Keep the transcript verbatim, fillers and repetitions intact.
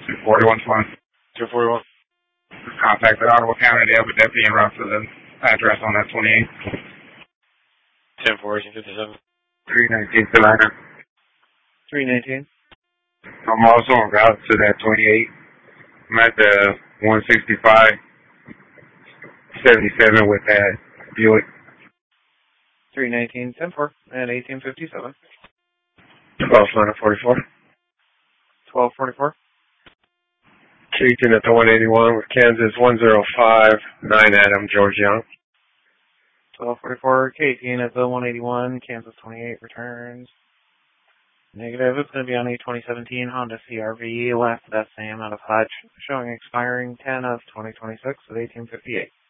two forty-one twenty. two forty-one. Contacted Ottawa County. They have a deputy en route for the address on that twenty-eight. ten four, eighteen fifty-seven. three nineteen Salina. three nineteen. I'm also en route to that twenty-eight. I'm at the one sixty-five seventy-seven with that Buick. three nineteen, ten four, and eighteen fifty-seven. twelve forty-four. twelve forty-four. Keaton at the one eighty-one with Kansas one oh five nine Adam, George Young. twelve forty-four, Keaton at the one eighty-one, Kansas twenty-eight returns. Negative. It's going to be on a twenty seventeen Honda C R V, last of that same out of Hutch, showing expiring ten of twenty twenty-six at eighteen fifty-eight.